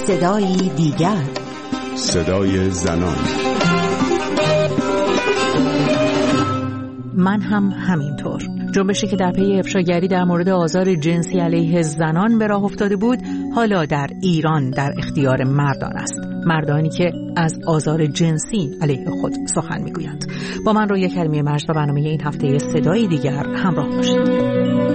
صدای دیگر، صدای زنان. من هم همینطور. جنبشی که در پی افشاگری در مورد آزار جنسی علیه زنان به راه افتاده بود، حالا در ایران در اختیار مردان است. مردانی که از آزار جنسی علیه خود سخن میگویند. با من رویا کریمی مجد و برنامه این هفته صدای دیگر همراه باشید.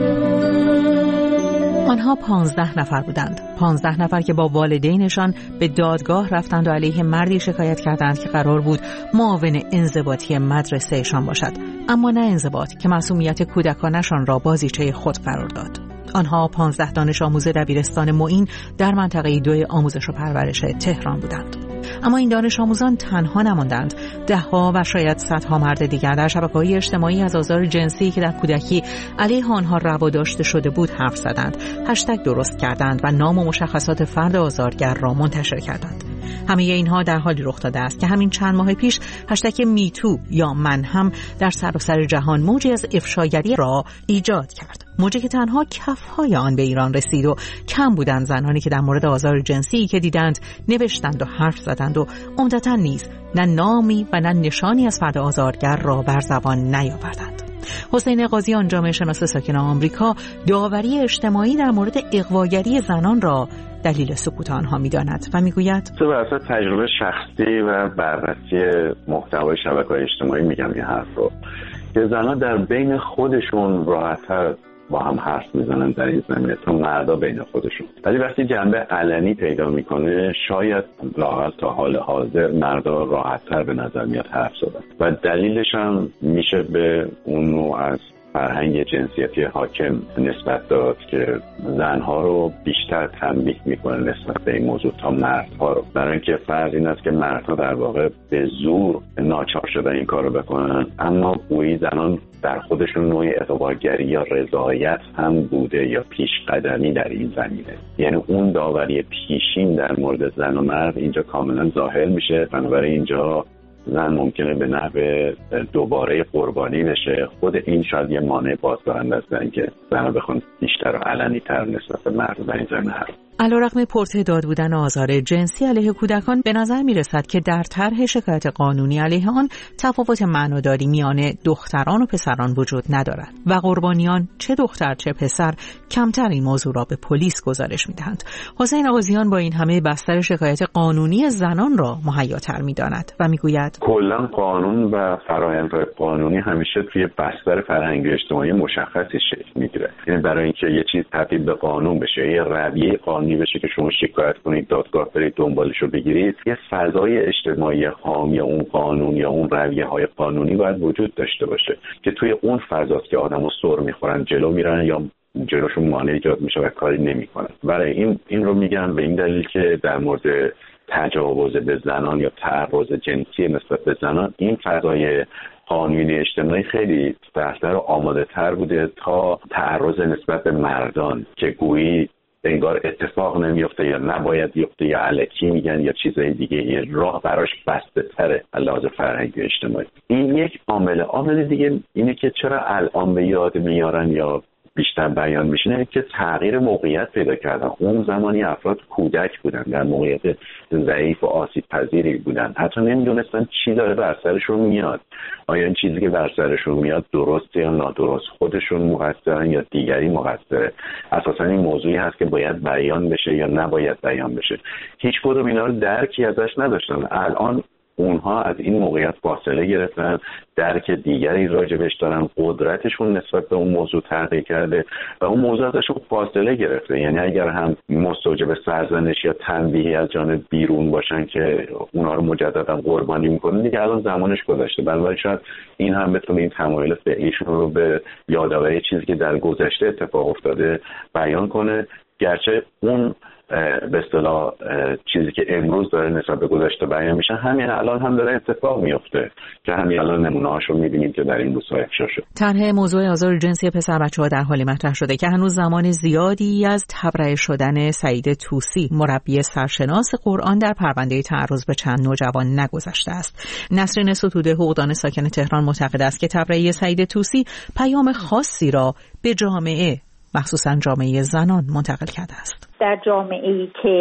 آنها 15 نفر بودند. 15 نفر که با والدینشان به دادگاه رفتند و علیه مردی شکایت کردند که قرار بود معاون انضباطی مدرسهشان باشد، اما نه انضباط که معصومیت کودکانشان را بازیچه خود قرار داد. آنها 15 دانش آموز دبیرستان معین در منطقه 2 آموزش و پرورش تهران بودند. اما این دانش آموزان تنها نماندند. ده‌ها و شاید صدها مرد دیگر در شبکه‌های اجتماعی از آزار جنسی که در کودکی علیه آنها روا داشته شده بود حرف زدند، هشتگ درست کردند و نام و مشخصات فرد آزارگر را منتشر کردند. همه اینها در حالی رخ داده است که همین چند ماه پیش هشتگ میتو یا من هم در سراسر جهان موجی از افشاگری را ایجاد کرد. موجی که تنها کفهای آن به ایران رسید و کم بودند زنانی که در مورد آزار جنسی که دیدند نوشتند و حرف زدند و عمدتاً نیز نه نامی و نه نشانی از فرد آزارگر را بر زبان نیاوردند. حسین قاضیان، جامعه شناس ساکن آمریکا، داوری اجتماعی در مورد اغواگری زنان را دلیل سکوت آنها می‌داند و می‌گوید تو بر اساس تجربه شخصی و بررسی محتوای شبکه‌های اجتماعی میگم این حرف رو که زنان در بین خودشون راحت‌تر با هم حرف میزنن در این زمینه تا مردا بین خودشون، ولی وقتی جنبه علنی پیدا میکنه شاید لااقل تا حال حاضر مردا راحت‌تر به نظر میاد حرف زدن و دلیلش هم میشه به اون نوع از فرهنگ جنسیتی حاکم نسبت داد که زنها رو بیشتر تنبیه میکنه نسبت به این موضوع تا مردها رو، برای اینکه فرض این است که مردها در واقع به زور ناچار شدن این کارو بکنن، اما گویی زنان در خودشون نوعی اغواگری یا رضایت هم بوده یا پیش قدمی در این زمینه. یعنی اون داوری پیشین در مورد زن و مرد اینجا کاملا ظاهر میشه، بنابراین اینجا زن ممکنه به نحو دوباره قربانی بشه. خود این شاید یه مانع بازدارنده است که زنها بخوان بیشتر و علنی تر نسبت به مرد در این زمینه حرف. علیرغم پرتعداد بودن آزار جنسی علیه کودکان، به نظر می رسد که در طرح شکایت قانونی علیه آن تفاوت معناداری میان دختران و پسران وجود ندارد و قربانیان چه دختر چه پسر کمتر این موضوع را به پلیس گزارش می دهند. حسین قاضیان با این همه بستر شکایت قانونی زنان را مهیاتر می داند و می گوید کلا قانون و فرآیندهای قانونی همیشه توی بستر فرهنگی اجتماعی مشخصی شکل میگیره. یعنی برای اینکه یه چیز تبدیل به قانون بشه، یه رویه قانونی بشه که شما شکایت کنید، دادگاه برید دنبالش رو بگیرید، یه فضای اجتماعی حامی اون قانون یا اون رویه‌های قانونی باید وجود داشته باشه که توی اون فضاست که آدمو سر میخورن، جلو میرن یا جلوشون مانع ایجاد میشه و کاری نمیکنن. برای این رو میگم به این دلیل که در مورد تجاوز به زنان یا تعرض جنسی نسبت به زنان این فضای قانونی اجتماعی خیلی بهتر و آماده تر بوده تا تعرض نسبت به مردان که گویی انگار اتفاق نمیفته یا نباید بیفته یا الکی میگن یا چیزای دیگه، یه راه براش بسته تره لحاظ فرهنگی اجتماعی. این یک عامل دیگه اینه که چرا الان به یاد میارن یا بیشتر بیان میشه که تغییر موقعیت پیدا کردن. اون زمانی افراد کودک بودن، در موقعیت ضعیف و آسیب پذیری بودن، حتی نمیدونستن چی داره بر سرشون میاد، آیا این چیزی که بر سرشون میاد درسته یا نادرست، خودشون مقصرن یا دیگری مقصره. اساسا این موضوعی هست که باید بیان بشه یا نباید بیان بشه. هیچ کدوم اینا رو درکی ازش نداشتن. الان اونها از این موقعیت فاصله گرفتن، درک دیگری راجبش دارن، قدرتشون نسبت به اون موضوع تغییر کرده و اون موضوع ازشون فاصله گرفته. یعنی اگر هم مستوجب سرزنش یا تنبیهی از جانب بیرون باشن که اونها رو مجددا قربانی میکنن، دیگه الان زمانش گذشته. بنابراین شاید این هم بتونه این تمایل فعلیشون رو به یادآوری چیزی که در گذشته اتفاق افتاده بیان کنه، گرچه اون به اصطلاح چیزی که امروز داره نسبت به گذشته بیان میشه همین الان هم داره اتفاق میفته که همین الان نمونه‌هاشو می‌بینیم که در این روزها افشا شد. طرح موضوع آزار جنسی پسر بچه‌ها در حالی مطرح شده که هنوز زمان زیادی از تبرئه شدن سعید طوسی، مربی سرشناس قرآن، در پرونده تعرض به چند نوجوان نگذشته است. نسرین ستوده، حقوقدان ساکن تهران، معتقد است که تبرئه سعید طوسی پیام خاصی را به جامعه، مخصوصاً جامعه زنان، منتقل کرده است. در جامعه‌ای که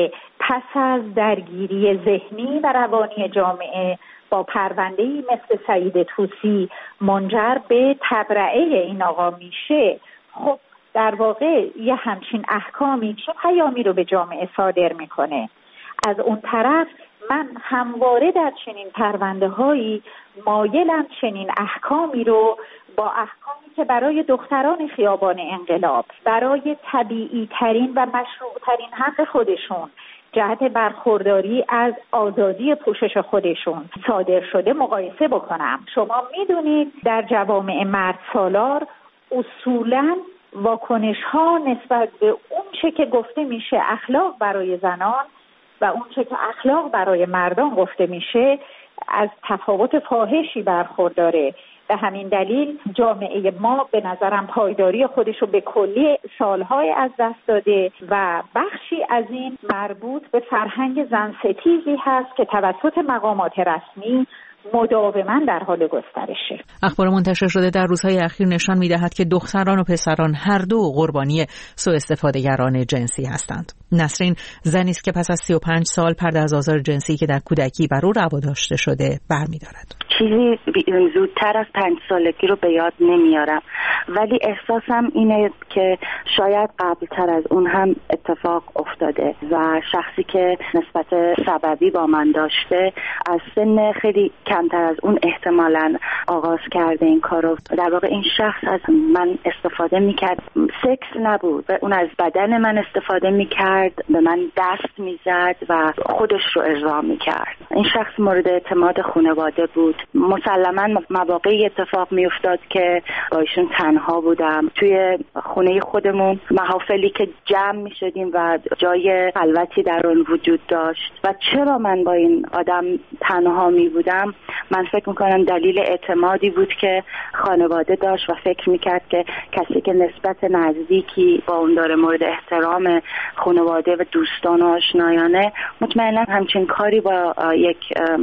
پس از درگیری ذهنی و روانی جامعه با پرونده‌ای مثل سعید طوسی منجر به تبرئه این آقا میشه، خب در واقع یه همچین احکامی چه پیامی رو به جامعه صادر میکنه؟ از اون طرف من همواره در چنین پرونده‌هایی مایلم چنین احکامی رو با احکامی که برای دختران خیابان انقلاب، برای طبیعی ترین و مشروع ترین حق خودشون جهت برخورداری از آزادی پوشش خودشون صادر شده مقایسه بکنم. شما میدونید در جوامع مرد سالار اصولاً واکنش ها نسبت به اون چه که گفته میشه اخلاق برای زنان و اون چه که اخلاق برای مردان گفته میشه از تفاوت فاحشی برخورداره. به همین دلیل جامعه ما به نظرم پایداری خودش رو به کلی سالهای از دست داده و بخشی از این مربوط به فرهنگ زنستیزی هست که توسط مقامات رسمی مداوما در حال گسترشه. اخبار منتشر شده در روزهای اخیر نشان می‌دهد که دختران و پسران هر دو قربانی سوء استفاده‌گران جنسی هستند. نسرین زنی است که پس از 35 سال پرده از آزار جنسی که در کودکی بر او روا داشته شده برمی‌دارد. چیزی زودتر از 5 سالگی رو به یاد نمیارم، ولی احساسم اینه که شاید قبلتر از اون هم اتفاق افتاده و شخصی که نسبت سببی با من داشته از سن خیلی کمتر از اون احتمالاً آغاز کرده این کارو. در واقع این شخص از من استفاده میکرد، سکس نبود، اون از بدن من استفاده میکرد، به من دست میزد و خودش رو ارضا میکرد. این شخص مورد اعتماد خانواده بود. مسلماً مواقعی اتفاق میافتاد که با ایشون تنها بودم. توی خونه خودمون محافلی که جمع میشدیم و جای خلوتی در اون وجود داشت و چرا من با این آدم تنها می بودم، من فکر میکنم دلیل اعتمادی بود که خانواده داشت و فکر میکرد که کسی که نسبت نزدیکی با اون داره، مورد احترام خانواده و دوستان و آشنایانه، مطمئنا همچین کاری با یک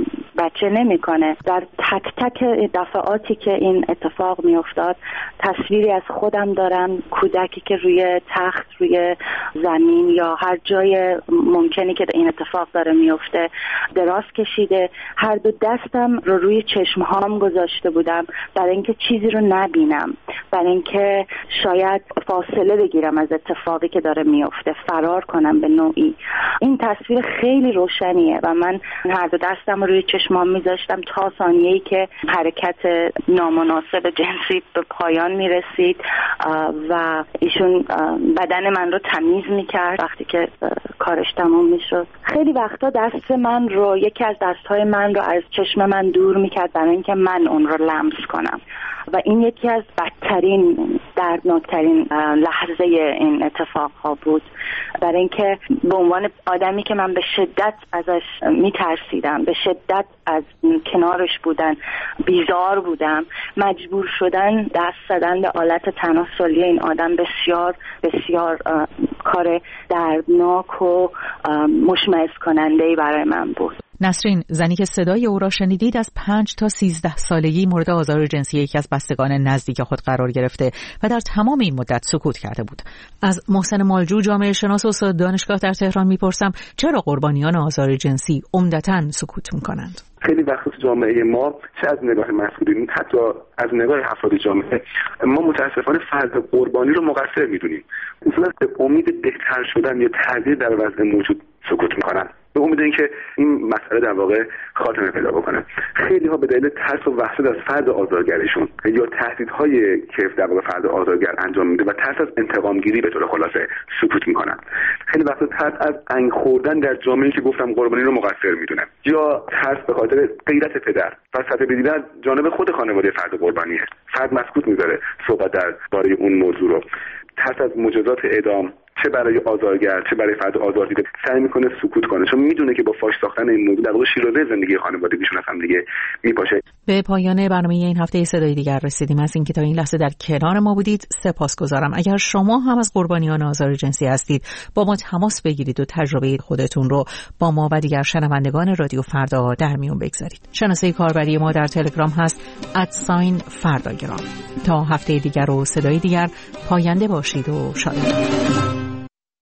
بچه نمیکنه. در تک تک دفعاتی که این اتفاق میافتاد تصویری از خودم دارم، کودکی که روی تخت، روی زمین یا هر جای ممکنی که این اتفاق داره میفته دراز کشیده، هر دو دستم رو روی چشمهام گذاشته بودم برای اینکه چیزی رو نبینم، برای اینکه شاید فاصله بگیرم از اتفاقی که داره میفته، فرار کنم به نوعی. این تصویر خیلی روشنیه و من هر دو دستم رو روی چشمام میذاشتم تا ثانیه‌ای که حرکت نامناسب جنسی به پایان میرسید و ایشون بدن من رو تمیز میکرد. وقتی که کارش تموم میشد خیلی وقتا دست من رو، یکی از دستهای من رو از چشم من دور میکرد برای اینکه من اون رو لمس کنم و این یکی از بدترین، دردناکترین لحظه این اتفاق ها بود، برای اینکه به عنوان آدمی که من به شدت ازش میترسیدم، به شدت از کنارش بودن بیزار بودم، مجبور شدن دست زدن به آلت تناسلی این آدم بسیار بسیار کار دردناک و مشمئز کننده‌ای برای من بود. نسرین زنی که صدای او را شنیدید از 5 تا 13 سالگی مورد آزار جنسی یکی از بستگان نزدیک خود قرار گرفته و در تمام این مدت سکوت کرده بود. از محسن مالجو، جامعه شناس و استاد دانشگاه در تهران میپرسم چرا قربانیان آزار جنسی عمدتاً سکوت میکنند؟ خیلی وقت جامعه ما، چه از نگاه مسئولین حتی از نگاه افراد جامعه، ما متاسفانه فرد قربانی رو مقصر میدونیم. اصولا به امید بهتر شدن یا تغییر در وضع موجود سکوت میکنن، به امید اینکه این مسئله در واقع خاتمه پیدا بکنه. خیلی ها به دلیل ترس و وحشت از فرد آزارگرشون یا تهدیدهای که در واقع فرد آزارگر انجام میده و ترس از انتقام گیری به طور خلاصه سکوت میکنن. خیلی وقتا ترس از انگ خوردن در جامعه‌ای که گفتم قربانی رو مقصر میدونه، یا ترس به خاطر غیرت پدر و سطح بدیدن جانب خود خانواده فرد قربانیه. فرد مسکوت میذاره صحبت درباره اون موضوع رو. ترس از مجازات اعدام، چه برای آزارگر چه برای فرد آزاردیده، سعی میکنه سکوت کنه، چون میدونه که با فاش ساختن این موضوع در واقع شیرازه زندگی خانوادگیشون هم دیگه میپاشه. به پایان برنامه این هفته صدای دیگر رسیدیم. از اینکه تا این لحظه در کنار ما بودید سپاسگزارم. اگر شما هم از قربانیان آزار جنسی هستید، با ما تماس بگیرید و تجربه خودتون رو با ما و دیگر شنوندگان رادیو فردا در میون بگذارید. شناسه کاربری ما در تلگرام هست @فرداگرام. تا هفته دیگر و صدای دیگر، پاینده باشید و شاد.